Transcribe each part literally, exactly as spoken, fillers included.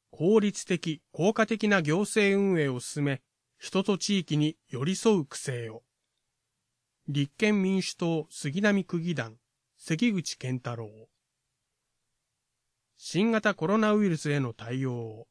効率的、効果的な行政運営を進め、人と地域に寄り添う区政を。立憲民主党杉並区議団、関口健太郎。新型コロナウイルスへの対応を。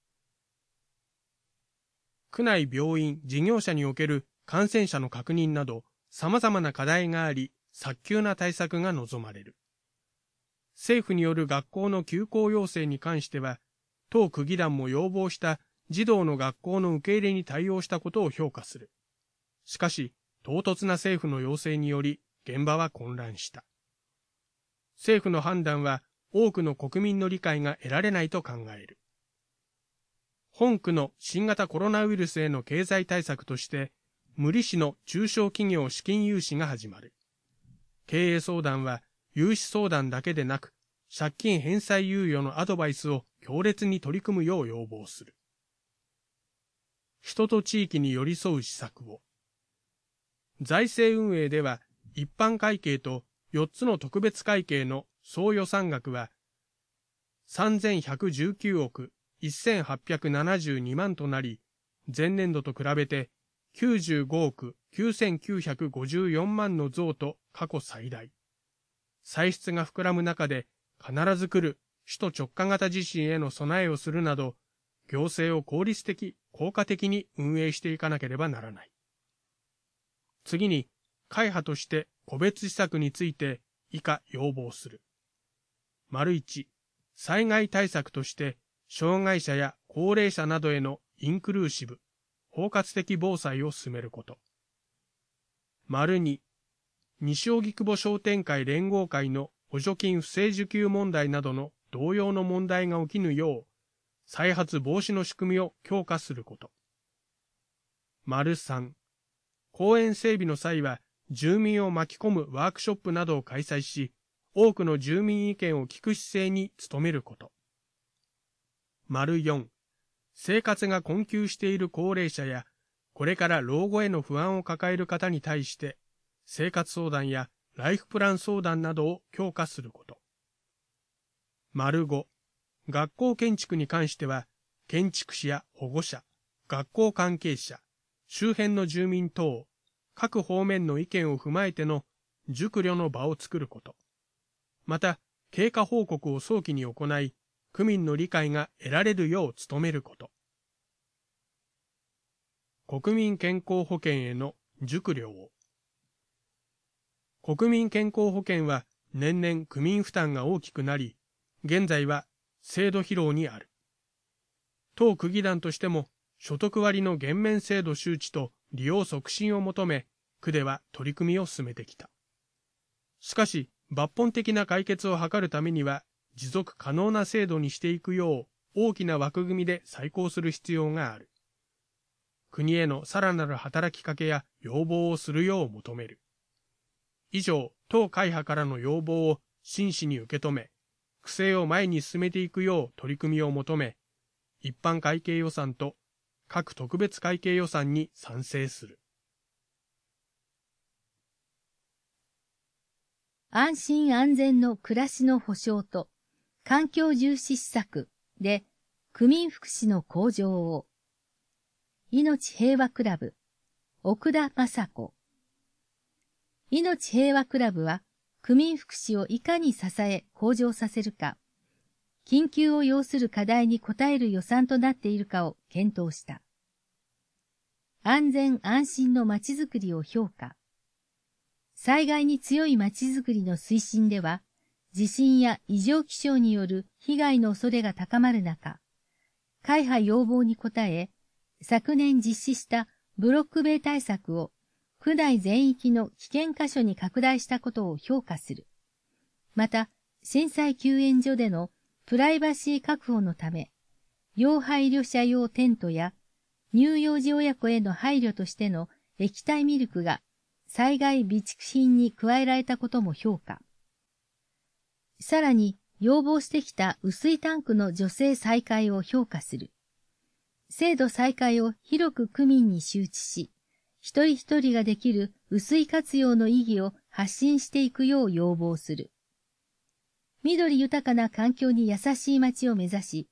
区内病院、事業者における感染者の確認など、様々な課題があり、早急な対策が望まれる。政府による学校の休校要請に関しては、当区議団も要望した児童の学校の受け入れに対応したことを評価する。しかし、唐突な政府の要請により、現場は混乱した。政府の判断は、多くの国民の理解が得られないと考える。本区の新型コロナウイルスへの経済対策として、無利子の中小企業資金融資が始まる。経営相談は、融資相談だけでなく、借金返済猶予のアドバイスを強烈に取り組むよう要望する。人と地域に寄り添う施策を。財政運営では、一般会計とよっつの特別会計の総予算額は、さんぜんひゃくじゅうきゅうおくせんはっぴゃくななじゅうにまんとなり、前年度と比べてきゅうじゅうごおくきゅうせんきゅうひゃくごじゅうよんまんの増と過去最大。歳出が膨らむ中で必ず来る首都直下型地震への備えをするなど、行政を効率的、効果的に運営していかなければならない。次に、会派として個別施策について以下要望する。丸一、災害対策として、障害者や高齢者などへのインクルーシブ、包括的防災を進めること。丸二、西荻窪商店会連合会の補助金不正受給問題などの同様の問題が起きぬよう、再発防止の仕組みを強化すること。丸三、公園整備の際は、住民を巻き込むワークショップなどを開催し、多くの住民意見を聞く姿勢に努めること。丸四、生活が困窮している高齢者や、これから老後への不安を抱える方に対して、生活相談やライフプラン相談などを強化すること。丸五、学校建築に関しては、建築士や保護者、学校関係者、周辺の住民等、各方面の意見を踏まえての熟慮の場を作ること。また、経過報告を早期に行い、区民の理解が得られるよう努めること。国民健康保険への熟慮を。国民健康保険は年々区民負担が大きくなり、現在は制度疲労にある。当区議団としても、所得割の減免制度周知と利用促進を求め、区では取り組みを進めてきた。しかし、抜本的な解決を図るためには、持続可能な制度にしていくよう、大きな枠組みで再考する必要がある。国へのさらなる働きかけや要望をするよう求める。以上、当会派からの要望を真摯に受け止め、区政を前に進めていくよう取り組みを求め、一般会計予算と各特別会計予算に賛成する。 安心安全の暮らしの保障と環境重視施策で区民福祉の向上を。命平和クラブ、奥田雅子。命平和クラブは区民福祉をいかに支え向上させるか、緊急を要する課題に応える予算となっているかを検討した。安全安心のまちづくりを評価。災害に強いまちづくりの推進では、地震や異常気象による被害の恐れが高まる中、会派要望に応え、昨年実施したブロック塀対策を区内全域の危険箇所に拡大したことを評価する。また、震災救援所でのプライバシー確保のため、要配慮者用テントや乳幼児親子への配慮としての液体ミルクが災害備蓄品に加えられたことも評価。さらに、要望してきた雨水タンクの助成再開を評価する。制度再開を広く区民に周知し、一人一人ができる雨水活用の意義を発信していくよう要望する。緑豊かな環境に優しい街を目指し、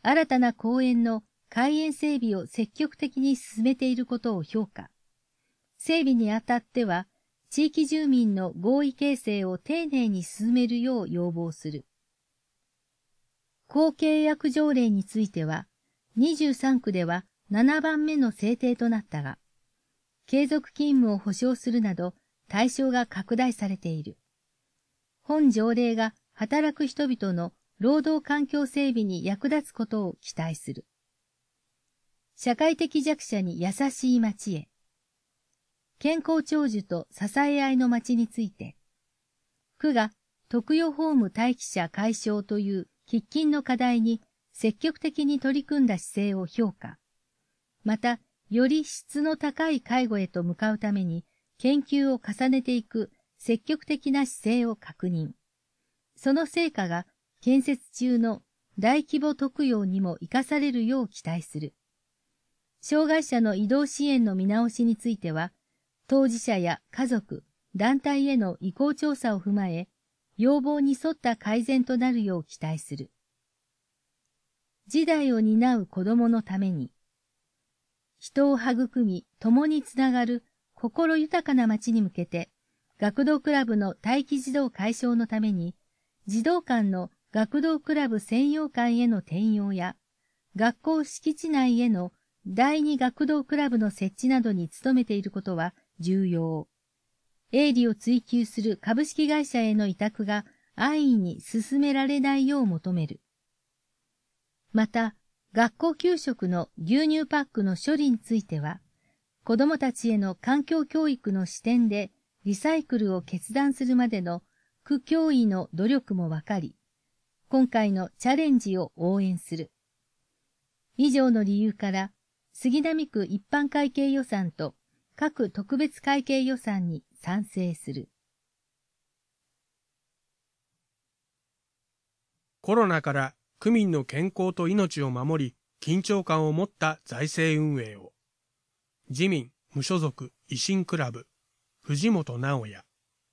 新たな公園の開園整備を積極的に進めていることを評価。整備にあたっては、地域住民の合意形成を丁寧に進めるよう要望する。公契約条例については、にじゅうさんくではななばんめの制定となったが、継続勤務を保障するなど対象が拡大されている。本条例が働く人々の労働環境整備に役立つことを期待する。社会的弱者に優しい町へ。健康長寿と支え合いの町について、区が特養ホーム待機者解消という喫緊の課題に積極的に取り組んだ姿勢を評価。また、より質の高い介護へと向かうために研究を重ねていく積極的な姿勢を確認。その成果が建設中の大規模特養にも生かされるよう期待する。障害者の移動支援の見直しについては、当事者や家族、団体への意向調査を踏まえ、要望に沿った改善となるよう期待する。次代を担う子供のために、人を育み、共につながる心豊かな町に向けて、学童クラブの待機児童解消のために、児童館の学童クラブ専用館への転用や、学校敷地内への第二学童クラブの設置などに努めていることは重要。営利を追求する株式会社への委託が安易に進められないよう求める。また、学校給食の牛乳パックの処理については、子どもたちへの環境教育の視点でリサイクルを決断するまでの区教委の努力もわかり、今回のチャレンジを応援する。以上の理由から、杉並区一般会計予算と各特別会計予算に賛成する。 コロナから区民の健康と命を守り、緊張感を持った財政運営を。自民、無所属、維新クラブ、藤本直也。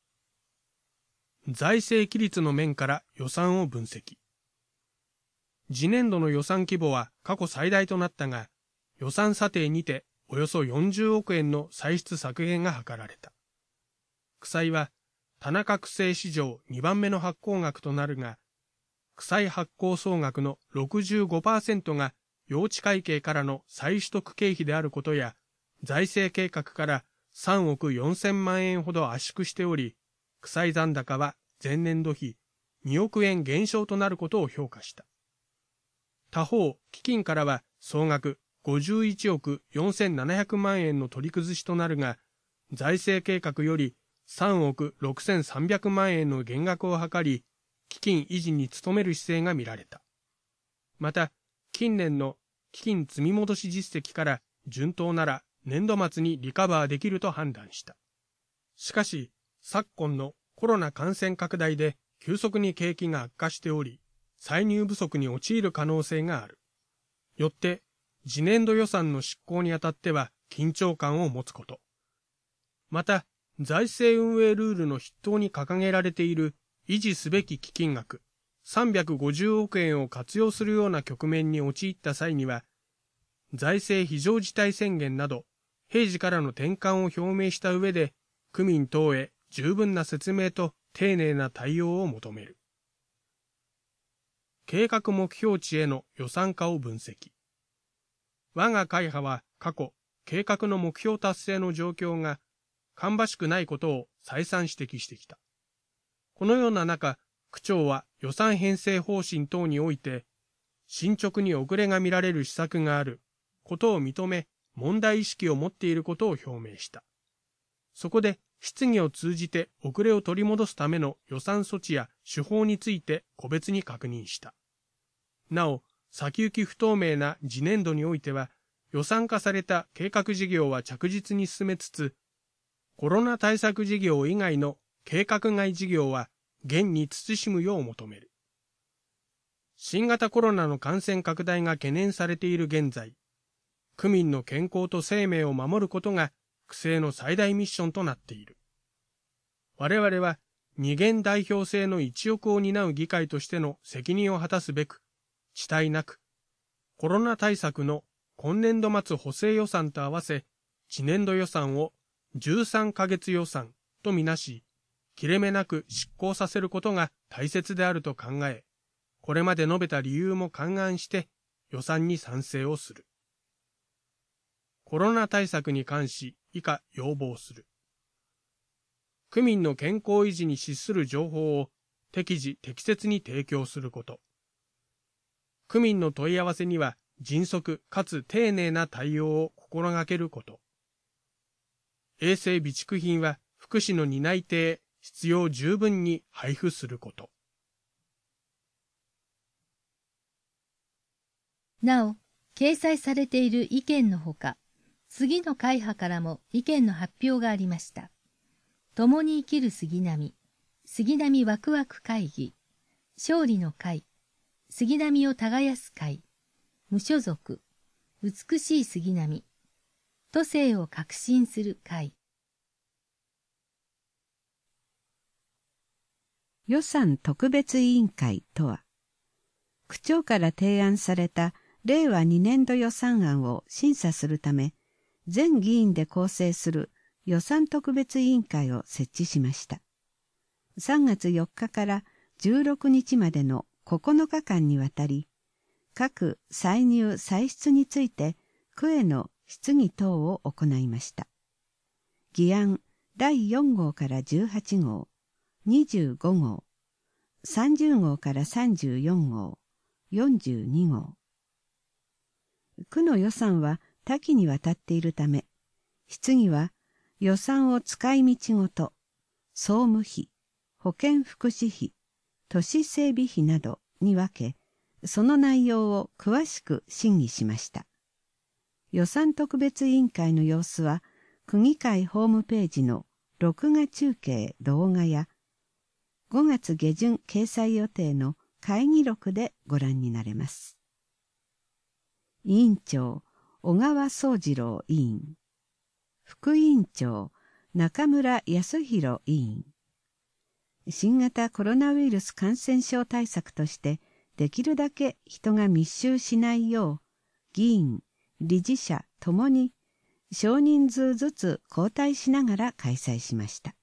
財政規律の面から予算を分析。次年度の予算規模は過去最大となったが、予算査定にておよそよんじゅうおくえんの歳出削減が図られた。区債は田中区政史上にばんめの発行額となるが、区債発行総額の ろくじゅうごパーセント が用地会計からの再取得経費であることや、財政計画からさんおくよんせんまんえんほど圧縮しており、区債残高は前年度比におくえん減少となることを評価した。他方、基金からは総額ごじゅういちおくよんせんななひゃくまんえんの取り崩しとなるが、財政計画よりさんおくろくせんさんびゃくまんえんの減額を図り、基金維持に努める姿勢が見られた。また、近年の基金積み戻し実績から順当なら年度末にリカバーできると判断した。しかし、昨今のコロナ感染拡大で急速に景気が悪化しており、歳入不足に陥る可能性がある。よって、次年度予算の執行にあたっては緊張感を持つこと。また、財政運営ルールの筆頭に掲げられている維持すべき基金額さんびゃくごじゅうおくえんを活用するような局面に陥った際には、財政非常事態宣言など平時からの転換を表明した上で、区民等へ十分な説明と丁寧な対応を求める。計画目標値への予算化を分析。我が会派は過去、計画の目標達成の状況が芳しくないことを再三指摘してきた。このような中、区長は予算編成方針等において、進捗に遅れが見られる施策があることを認め、問題意識を持っていることを表明した。そこで、質疑を通じて遅れを取り戻すための予算措置や手法について個別に確認した。なお、先行き不透明な次年度においては、予算化された計画事業は着実に進めつつ、コロナ対策事業以外の計画外事業は現に慎むよう求める。新型コロナの感染拡大が懸念されている現在、区民の健康と生命を守ることが区政の最大ミッションとなっている。我々は二元代表制の一翼を担う議会としての責任を果たすべく、遅滞なく、 コロナ対策の今年度末補正予算と合わせ、次年度予算をじゅうさんかげつ予算とみなし、切れ目なく執行させることが大切であると考え、これまで述べた理由も勘案して予算に賛成をする。コロナ対策に関し以下要望する。区民の健康維持に資する情報を適時適切に提供すること。区民の問い合わせには迅速かつ丁寧な対応を心がけること。衛生備蓄品は福祉の担い手へ必要十分に配布すること。 なお、掲載されている意見のほか、次の会派からも意見の発表がありました。共に生きる杉並、杉並ワクワク会議、勝利の会、杉並を耕す会、無所属、美しい杉並、都政を革新する会。 予算特別委員会とは、区長から提案されたれいわにねんど予算案を審査するため、全議員で構成する予算特別委員会を設置しました。さんがつよっかからじゅうろくにちまでのここのかかんにわたり、各歳入歳出について区への質疑等を行いました。議案だいよんごうからじゅうはちごう、にじゅうごごう、さんじゅうごうからさんじゅうよんごう、よんじゅうにごう。区の予算は多岐にわたっているため、質疑は予算を使い道ごと、総務費、保健福祉費、都市整備費などに分け、その内容を詳しく審議しました。予算特別委員会の様子は、区議会ホームページの録画中継動画や、ごがつげじゅん掲載予定の会議録でご覧になれます。委員長、小川宗次郎委員。副委員長、中村康弘委員。新型コロナウイルス感染症対策として、できるだけ人が密集しないよう、議員、理事者ともに少人数ずつ交代しながら開催しました。